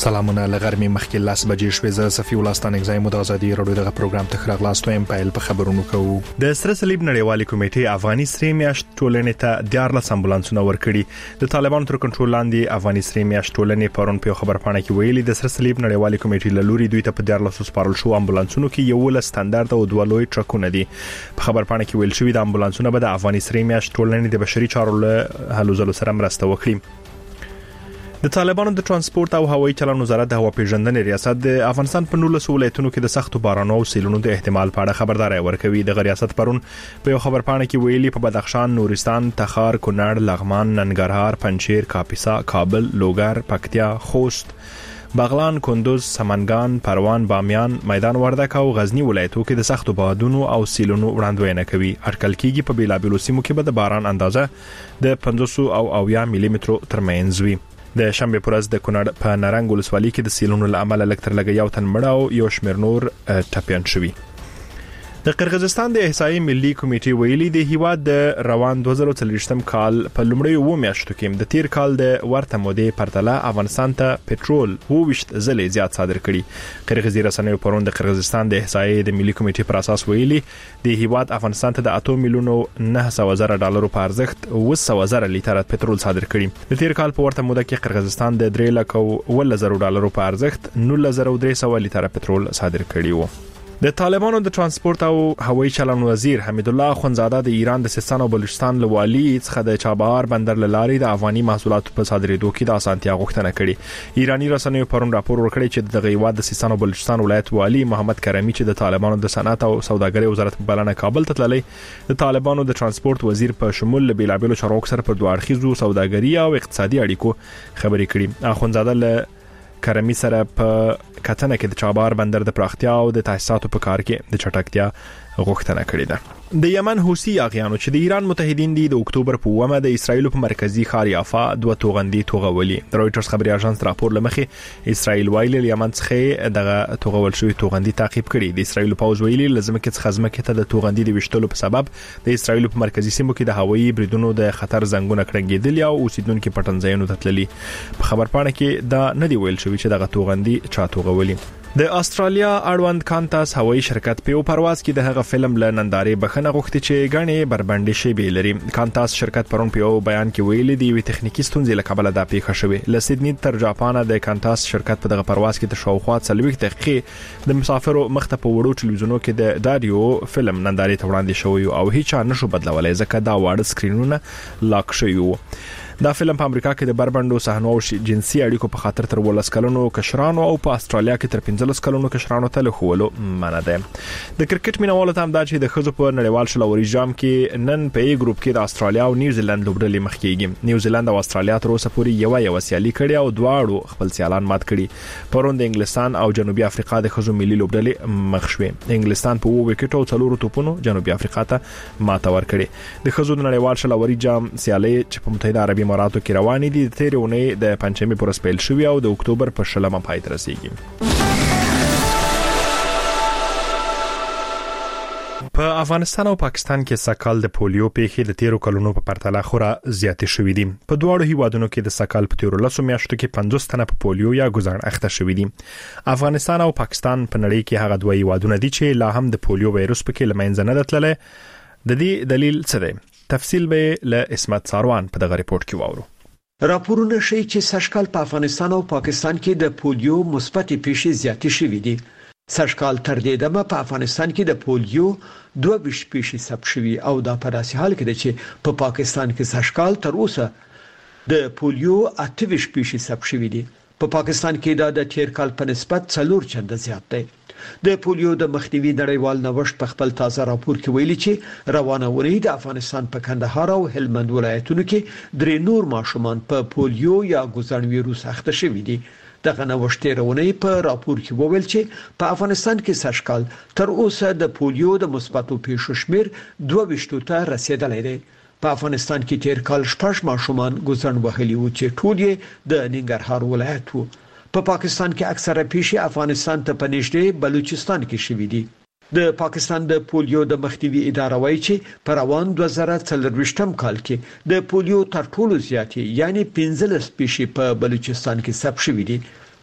سلامونه لغرمې مخکې 10 بجې شوې. زه صفي الله ستانګزای مو د ازادي رادیو دغه پروګرام ته خراغلاستو ام پایل په خبرونو کوو. د سره صلیب نړیوالې کمیټې افغاني سرې میاشت ټولنې ته 14 امبولانسونه ورکړي. د طالبانو تر کنټرول لاندې افغاني سرې میاشت ټولنې پرون په خبرپاڼه کې ویلي د سره صلیب نړیوالې کمیټې له لوري دوی ته په 14 سپارل شو امبولانسونو کې یو ل ستاندارد او دوه لوی ټرکونه دي. په خبرپاڼه کې ویل شوی د امبولانسونو به د افغاني سرې میاشت ټولنې د بشري چارو له هلو ځلو سره مرسته وکړي. د طالبانو د ترانسپورت او هوایي چلند وزارت د هوا پیژندنې ریاست د افغانستان په 19 ولایتونو کې د سختو بارانونو او سیلونو د احتمال په اړه خبرداري ورکوي. د ریاست پرون په یو خبرپاڼه کې ویلي په بدخشان، نورستان، تخار، کونړ، لغمان، ننګرهار، پنجشیر، کاپیسا، کابل، لوګر، پکتیا، خوست، بغلان، کندوز، سمنګان، پروان، بامیان، میدان وردګ او غزنی ولایتونو کې د سختو بادونو او سیلونو وړاندوینه کوي. اټکل کېږي په بیلابیلو سیمو کې به د باران اندازه د 500 او 80 ملي مترو ترمنځ وي. د شنبه پرز د کونړ په نارنګ ولسوالۍ کې د سیلونو لامل لکتر لګي یو تن مړ او یو شمیر نور ټپيان شوي. د قرغیزستان د احصایي ملي کمیټې ویلي د هیواد د روان 2023م کال په لومړیو 2 میاشتو کې د تیر کال د ورته مودې پرتله افغانستان ته پټرول 22 ځلې زیات صادر کړي. قرغیزي رسنیو پرون د قرغیزستان د احصایي د ملي کمیټې پر اساس ویلي د هیواد افغانستان ته د 8 میلیونو 900,000 ډالرو په ارزښت 200,000 لیټر پټرول صادر کړي. د تیر کال په ورته موده کې قرغیزستان د 3,10,000 ډالرو په ارزښت 19,300 لیټر پټرول صادر کړي وو. د طالبانو د ترانسپورت او هوایي چلند وزیر حمید الله اخونزاده د ایران د سیستان او بلوچستان لوالي څخه د چابهار بندر لاري د افغاني محصولاتو په صادرېدو کې د اسانتیا غوښتنه کړې. ایرانی رسنیو پرون راپور ورکړی چې د هیواد د سیستان او بلوچستان ولایت والي محمد کرمی چې د طالبانو د صنعت او سوداګرۍ وزارت په بلنه کابل ته تللی، د طالبانو د ترانسپورت وزیر په شمول بیلابیلو چارواکو سره په دوه اړخیزو سوداګري او اقتصادي اړیکو خبرې کړې. اخونزاده له کرمی سره په کتنه کې د چابهار بندر د پراختیا او د تاسیساتو په کار کې د چټکتیا غوښتنه کړې ده. د یمن حوثي اغیانو چې د ایران متحدین دي د اکتوبر په 1 د اسرایل په مرکزی ښار یافا دوه توغندي توغولي. رويټرز خبري اژانس راپور لمخې اسرایل ویلي یمن څخه دغه توغول شوی توغندي تعقیب کړي. د اسرایل پوز ویلي لزمه کې څخه ته د توغندي د وشتلو په سبب د اسرایل په مرکزی سیمو کې د هوایي بریدونو د خطر زنګونه کړنګېدل او اوسیدونکو پټنځایونو ته تللي. په خبرپاڼه کې دا نه دی ویل شوی چې دغه توغندي چا توغولي. د استرالیا اړوند کانتاس هوایي شرکت په یو پرواز کې د هغه فلم له نندارې بخښنه غوښتي چې غني بربندې شي بیلري. کانتاس شرکت پرون په یو بیان کې ویلي دی وی تخنیکی ستونزې له کبله د پیښه شوې. له سیدنی تر جاپان د کانتاس شرکت په دغه پرواز کې د شاوخوا 40 دقیقې د مسافرو مخته په وړو ټلویزیونو کې د داریو فلم نندارې ته وړاندې شوی او هیڅ نشو بدلولای ځکه دا واړه سکرینونه لاک شوی وو. دا فلم په امریکا کې د بربندو صحنو او جنسي اړیکو په خاطر تر 12 کلونو کشرانو او په استرالیا کې تر 15 کلونو کشرانو ته لخولو منع ده. د کرکټ مینوالو ته هم دا چې د خزو په نړیوال شلوري جام کې نن په ای ګروپ کې د استرالیا او نیوزیلند لوبډلې مخ کېږي. نیوزیلند او استرالیا تر اوسه پورې یو سیالي کړي او دواړو خپل سیالان مات کړي. پرون د انګلستان او جنوبي افریقا د خزو ملي لوبډلې مخ شوې. انګلستان په 2 وکټو او 4 توپونو جنوبي افریقا ته ماته ورکړي. د خزو د نړیوال شلوري جام سیالي چې په متحده عربي اماراتو کې روانې دي د تیر اونۍ د پنځمې پر سپیل شوی او د اکتوبر په 16 پای ته رسیدي. په افغانستان او پاکستان کې سکال د پولیو پیښې د تیرو کلونو په پرتله خورا زیاتې شوې دي. په دواړو هیوادونو کې د سکال په تیرو 10 میاشتو کې 50 تنه په پولیو یا ګزړن اخته شوې دي. افغانستان او پاکستان په نړۍ کې هغه دوه هیوادونه دي چې لا هم د پولیو وایروس پکې لمنځه نه تللی. د دې دلیل څه دی؟ تفصیل به له اسمت ساروان په دغه ریپورت کې واورو. راپورونه ښیي چې سږکال په افغانستان او پاکستان کې د پولیو مثبت پیښې زیاتې شوې دي. سږکال تر دې دمه په افغانستان کې د پولیو 22 پیښې ثبت شوې او دا په داسې حال کې ده چې په پاکستان کې سږکال تر اوسه د پولیو 28 پیښې ثبت شوې دي. په پاکستان کې دا د تیر کال په نسبت 4 چنده زیات دی. د پولیو د مخنیوي نړیوال نوښت په خپل تازه راپور کې ویلي چې روانه ورځ د افغانستان په کندهار او هلمند ولایتونو کې 3 نور ماشومان په پولیو یا ګزړن ویروس اخته شوي دي. دغه نوښت رونې په راپور کې وویل چې په افغانستان کې سږکال تر اوسه د پولیو د مثبتو پیښو شمیر 22 ته رسیدلی دی. په افغانستان کې تیر کال 6 ماشومان ګزړن وهلي وو چې ټول یې د ننګرهار ولایت وو. په پاکستان کې اکثره پیښې افغانستان ته په نږدې بلوچستان کې شوې دي. د پاکستان د پولیو د مخنیوي اداره وایي چې په روان 2024م کال کې د پولیو تر ټولو زیاتې یعنی 15 پیښې په بلوچستان کې ثبت شوې دي.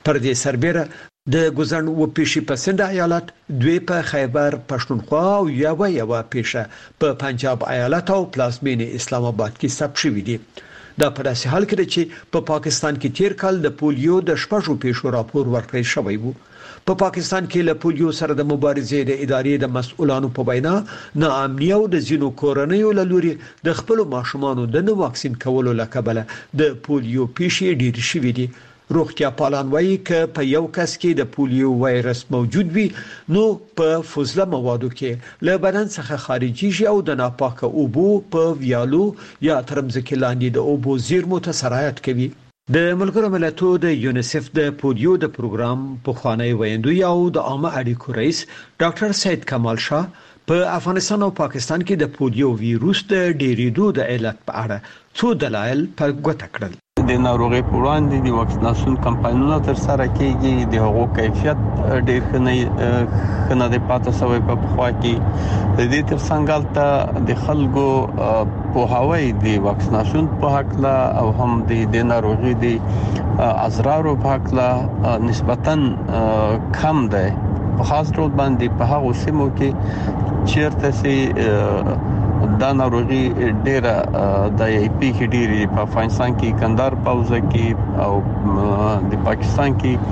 پر دې سربېره د ګوزن و پیشي په سند ایالت، دوی په خیبر پښتونخوا او یو پیشه په پنجاب ایالت او پلازمینه اسلام آباد کې ثبت شوې دي. دا په داسې حال کې چې په پاکستان کې تیر کال د پولیو د شپږو پیښو راپور ورکړی شوی وو. په پاکستان کې له پولیو سره د مبارزې د ادارې د مسؤلانو په وینا ناامني او د ځینو کورنیو له لوري د خپل ماشومانو د نه واکسین کولو لکبله د پولیو پیښې ډېرې شوې دي. روغتیا پالان وایي چې په یو کس کې د پولیو وایرس موجود وي نو په فضله موادو کې له بدن څخه خارجيږي او د ناپاکه اوبو په ویالو یا ترمزکې لاندې د اوبو زیرمو ته سرایت کوي. د ملګرو ملتونو د یونیسف د پولیو د پروګرام پخوانی ویندوی او د عامه اړیکو رئیس ډاکټر سید کمال شاه په افغانستان او پاکستان کې د پولیو ویروس د ډېرېدو د علت په اړه څو دلایل په ګوته کړل. د ناروغي پر وړاندې د واکسیناسیون کمپاینونه تر سره کیږي، د هغو کیفیت ډېر ښه نه دی پاتې شوی په پخوا کې. د دې ترڅنګ ته د خلکو پوهاوی د واکسیناسیون په حق لا او هم د ناروغي د اضرار په حق لا نسبتاً کم دی، په خاص ډول باندې په هغه سیمو کې چیرته سي دا ناروغي ډیره د پیښې ډیره په افغانستان کې کندهار پوزه کې او د پاکستان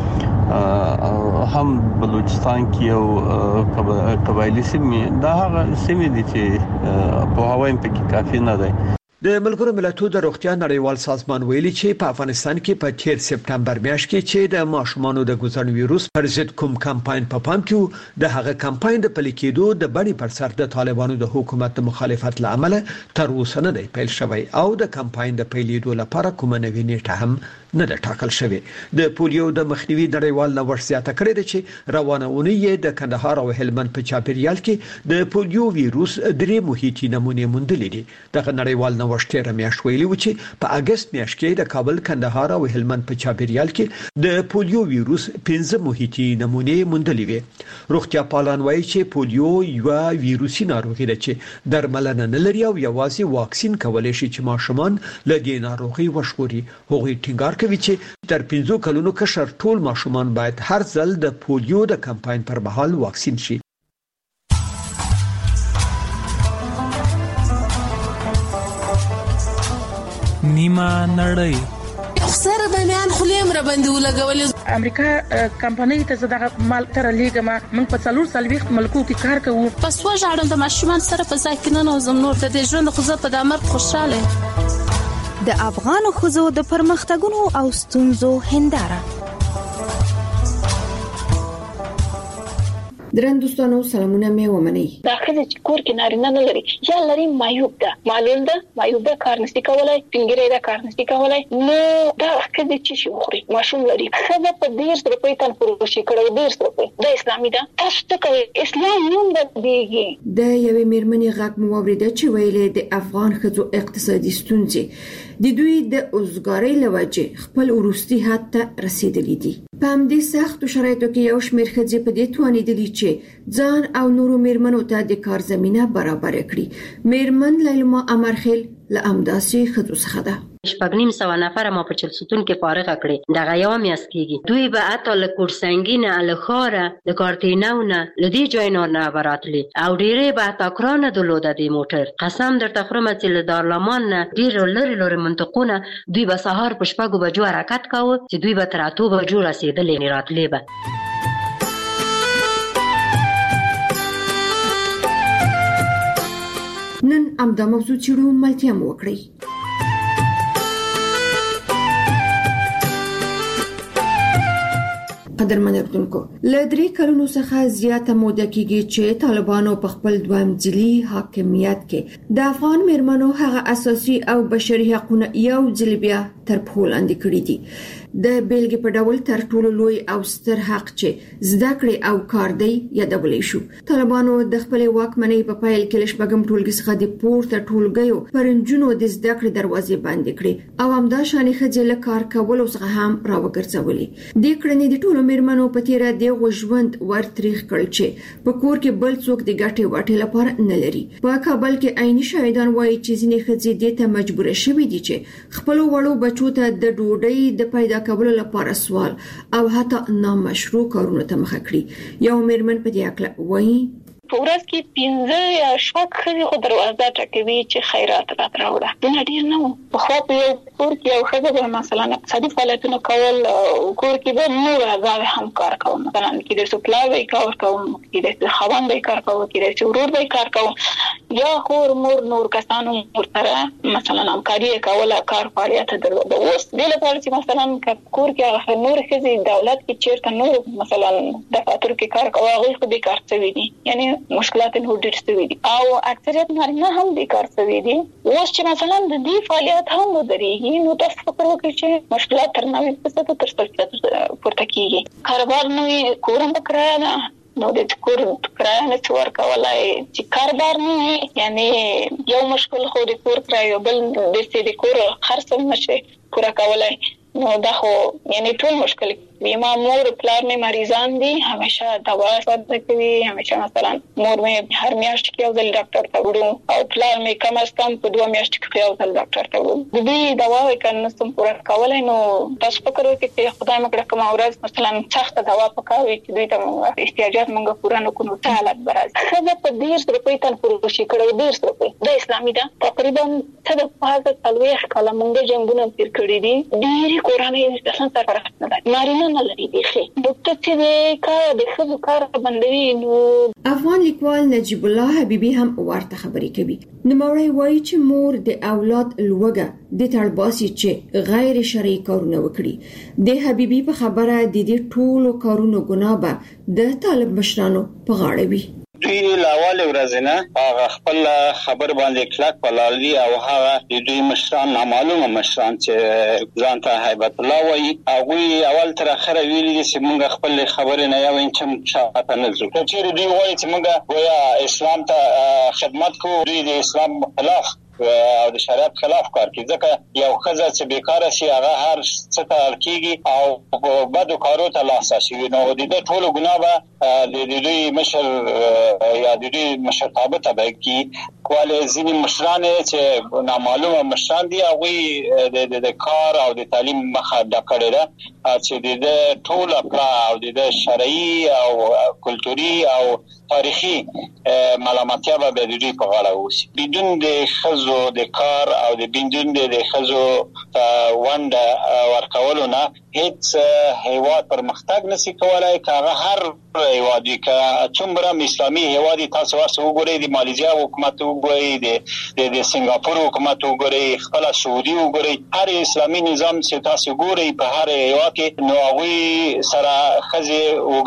کې هم بلوچستان کې او قبایلی سیمې دا هغه سیمې دي چې په هوایم کې کافي نه ده. د ملګرو ملتونو د روغتیا نړیوال سازمان ویلي چې په افغانستان کې په 13 سپتمبر میاشت کې چې د ماشومانو د ګوزن ویروس پر ضد کوم کمپاین په پام کې د هغه کمپاین د پلي کېدو د بڼې پر سر د طالبانو د حکومت د مخالفت لامل تر اوسه نه دی پیل شوی او د کمپاین د پیلېدو لپاره کومه نوې نیټه هم نه ده ټاکل شوی. د پولیو د مخنیوي نړیوال نوښت زیاته کړې ده چې روانه اونۍ د کندهار او هلمند په چاپیریال کې د پولیو ویروس درې محیطي نمونې موندلې دي. دغه نړیوال نوښت تیر میاشت ویلي و چې په اگست میاشت کې د کابل، کندهار او هلمند په چاپیریال کې د پولیو ویروس 15 محیطي نمونې موندلې وي. روغتیا پالان وایي چې پولیو یو ویروسي ناروغي ده چې درملنه نه لري او یوازې واکسین کولای شي چې ماشومان له دې ناروغي وژغوري. هغوی ټینګار کوي چې تر 15 کلونو کشر ټول ماشومان باید هر ځل د پولیو د کمپاین پر مهال واکسین شي. نیمه نړۍ سره د میان خلیم را باندې ولګول. امریکا کمپنۍ ته زده مال تر لیګما من په 440 ملکو کې کار کوو. پس وژاړم د ماشومان سره په ځای کې نه نوزم نور د ژوند خو زه په دمر خوشاله. د افغان خزو د پرمختګونو او ستونزو هنداره. درن دوستانو سلامونه مې ومني. دا خزه چې کور کې نارینه نه لري یا لري مایوب ده، معلوم ده مایوب ده، کار نشي کولای، څنګه دا کار نشي کولای، نو دا خزه چې شي خوري ماشوم لري. خزه په 1.5 روپۍ تن پروشي کړو 1.5 روپۍ د اسلامي ده. تاسو ته کوي اسلام نوم دیږي. د یوې میرمنې غږ مو اوریده چې ویلې د افغان خزو اقتصادي ستونزې د دوی د اوزګارۍ لوجه خپل وروستي حد ته رسیدلې دي. په همدې سختو شرایطو کې یو شمېر ښځې په دې توانېدلې چې ځان او نورو میرمنو ته د کار زمینه برابر کړي. میرمن لیلما امرخیل له امداسي ښځو څخه ده. 900 نفر ما په چلسوتون کې فارغ کړي. دغه یو میاست کېږي. دوی به اته له کورسنګینه له خاره د کارتیناونه لدی جوینور نه براتلی او ډیره به تاکرانه دلوده دی موټر. قسم درته خورم چې له دارلمان نه ډیر لری منطقونه دوی به سهار په 6 بجو حرکت کاوه چې دوی به تر 8 بجو رسیدلې نه راتلې به. نن امدا موضوع چیرو ملتیا مو وکړي. قدرمن اردوونکو لدري کلونو څخه زیاته موده کېږي چې طالبانو په خپل دویم ځلي حاکمیت کې د افغان میرمنو هغه اساسي او بشري حقوقونه یو ځل بیا تر پښو لاندې کړی دي. د بیلګې په ډول تر ټولو لوی او ستر حق چې زده کړې او کار دی یادولای شو. طالبانو د خپل واکمنۍ په پایل کې لشبګم ټولګي څخه د پورته ټولګیو پرنجونو د زده کړې دروازې بندې کړې او همدا شانې ښځې له کار کولو څخه هم راوګرځولې. د کړنې د ټولو میرمنو په تیره د ژوند ورتریخ کړل چې په کور کې بل څوک د ګټې واټې لپاره نه لري. په کابل کې عیني شاهدان وایي چې ځینې ښځې د ته مجبور شوې دي چې خپل وړو بچو ته د ډوډۍ د پیدا کولو لپاره سوال او حتی نامشروع کارونو ته مخه کړي. یو میرمن په دې اړه وایي په ورځ کې 15 یا 16 ښځې خو دروازه ټکوي چې خیرات راوړه. دا ډیر نه و. په خو په یو کور کې یو ښځه به مثلا اقتصادي فعالیتونه کول او کور کې به نور هغه هم کار کوي. مثلا کې د سپلای وای کار کوي، کې د خوان وای کار کوي، کې د ورور وای کار کوي، یا خور نور کسانو سره مثلا همکاري کوله، کار فعالیت درلوده. اوس د لپاره چې مثلا کور کې نور ښځې دولت کې چیرته نور مثلا دفاتر کې کار کوي، هغه خو به کار کوي دي، یعنی مشکلات نه ډېر ستوي دي او اکثریت نارینه هم د کار کوي دي. اوس چې مثلا د دې فعالیت هم ودرېږي نو تاسو فکر وکړئ چې مشکلات تر 90% تر 100% پورته کیږي. کاروبار نو کورم کرایه ده، نو د کور کرایه نه څور کولای چې کاروبار نه، یعنی یو مشکل خو د کور کرایه بل د سې د کور خرڅ نشي پورا کولای. نو دا خو یعنی ټول مشکل بیمه مور پلار می مریضان دي، همیشه دوا ورته کوي، همیشه مثلا مور می هر میاشت کې یو ځل ډاکټر ته وړو او پلار می کم از کم په 2 میاشتو کې یو ځل ډاکټر ته وړو. د دې دوا وکړنه سم پورا کولای. نو تاسو فکر وکړئ چې خدای مکړه کوم ورځ مثلا سخت دوا پکاوي چې دوی ته احتیاجات مونږ پورا نکونو ته حالت برازي. خزه په 1.5 روپۍ تن پورې شي کړو. 1.5 روپۍ د اسلامي ده تقریبا ته د پازه تلويخ کله مونږ جنگونه تیر کړی دي. ډېری کورانه د څنګه سره فرق نه لري، نارینه نه لري. دکتر چې کار د خزو کار بندوي. نو افغان لیکوال نجیب الله حبیبی هم ورته خبرې کوي. نوموړی وایي چې مور د اولاد لوګه د تړباسي چې غیر شرعي کارونه وکړي. د حبیبی په خبره د دې ټولو کارونو ګناه به د طالب مشرانو په غاړه وي. دوی لاواله ورځنه هغه خپل خبر باندې کلک پلالي او هغه د دوی مشران نامعلومه مشران چې ځان ته هیبت الله وایي، هغه اول تر اخره ویلي چې موږ خپل خبرې نه یو انچم شاته نه ځو. چې دوی وایي چې موږ گویا اسلام ته خدمت کوو، دوی د اسلام خلاف او د شریعت خلاف کار کوي. ځکه یو خزه چې بیکاره شي هغه هر څه ته کیږي او په بدو کارو ته لاس شي. نو د دې ټولو ګناه به د دوی مشر یا د دوی مشرتابه ته کی کواله ځینې مشران چې نامعلومه مشران دي، هغه د کار او د تعلیم مخه ډکړه ده چې د ټول او د شرعي او کلتوري او تاریخي ملامتیا به د دوی په غاړه وسی. بدون د خزو د کار او د بدون د خزو وند ورکولو نه هیڅ هیواد پرمختګ نشي کولای. کاغه هر هیوادی که څومره اسلامي هیوادی تاسو ورسره وګورئ، د ماليزیا حکومت وګورئ، د سنگاپور حکومت وګورئ، خپل سعودي وګورئ، هر اسلامي نظام چې تاسو وګورئ په هر هیواد کې نو هغه سره خزي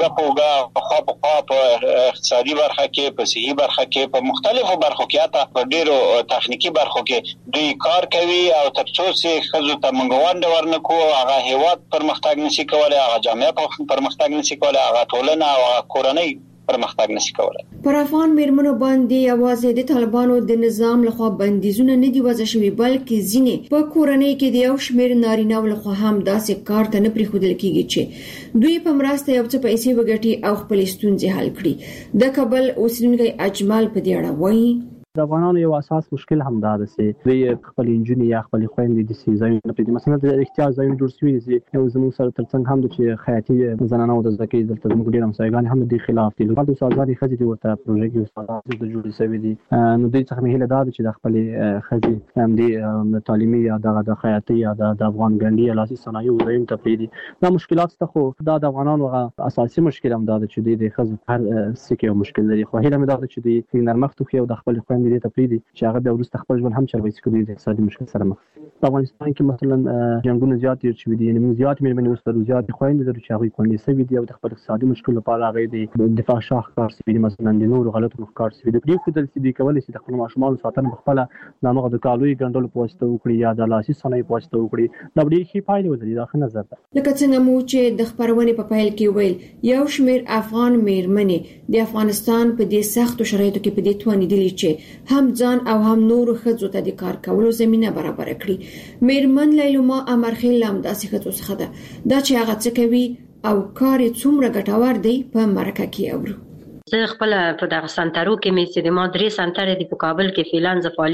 وګه په اقتصادي برخه کې، په صحي برخه کې، په مختلفو برخو کې، حتی په ډیرو تخنیکی برخو کې دوی کار کوي. او ترڅو چې خزو ته منګوند ورنکو هغه هیواد پرمختګ نشي کولای، هغه جامعه پرمختګ نشي کولای، هغه ټولنه او کورنۍ پرمختګ نشي کولای. پر افغان میرمنو باندې یوازې د طالبانو د نظام لخوا بندیزونه نه دی وضع شوی، بلکې ځینې په کورنۍ کې د یو شمېر نارینه لخوا هم داسې کار ته نه پریښودل کیږي چې دوی په مرسته یو څه پیسې وګټي او خپل ستونزې حل کړي. د کابل اوسیدونکي اجمل په دې اړه وایي د افغانانو یو اساس مشکل هم دا ده چې دوی خپل انجونی یا خپل خويندې د سیزایونو په دې مثلا د احتیاج ځایونه جوړ شوي دي. یو زموږ سره ترڅنګ هم د چې خیاطي زنانه او د زکې دلته موږ ډیر همسایګان هم د خلاف دي. لکه د سازادي خځې د ورته پروژې کې استادان د جوړې شوی دي. نو دوی څخه مهله دا چې د خپل خځې هم د تعلیمي یا د خیاطي یا د افغان ګنډي لاسي صنایع زایم ته پیدي. دا مشکلات ته خو دا د افغانانو اساسي مشکل هم دا چې د خځې هر سکه مشکل لري. خو هله مې دا چې د نرمښت خو د خپل خويندې ته پریدي چې هغه د ورسته خپل ژوند هم چربېڅ کوي د اقتصادي مشکل سره مخ. په افغانستان کې مثلا جنگونه زیات دي چې دي، یعنی زیات مېرمنې اوس زیات خويندې درو چې هغه کولې سوي دي او د خپل اقتصادي مشکل لپاره هغه د دفاع شاخ کار سوي دي، مثلا د نور غلطو کار سوي دي. په دې کې د کولې چې د خپل ماشومان ساتنه خپل د نوغه د کالوي ګندلو پوسټ وکړي یا د لاسي صنایع پوسټ وکړي، دا ډېر ښه پایله ولري. دا ښه نظر ده. لکه څنګه مو چې د خبرونه په پیل کې ویل یو شمېر افغان مېرمنې د افغانستان په دې سختو شرایطو کې په دې توانې دي چې هم ځان او هم نور خځو ته د کار کولو زمينه برابر کړي. میرمن لیلوما امرخیل هم داسې خځو څخه ده. دا چې هغه څه کوي او کار څومره ګټور دی په مرکه کې اورو. زه خپل په دغه سنټرو کې مې چې د ما 3 سنټر دي په کابل کې فعلان ز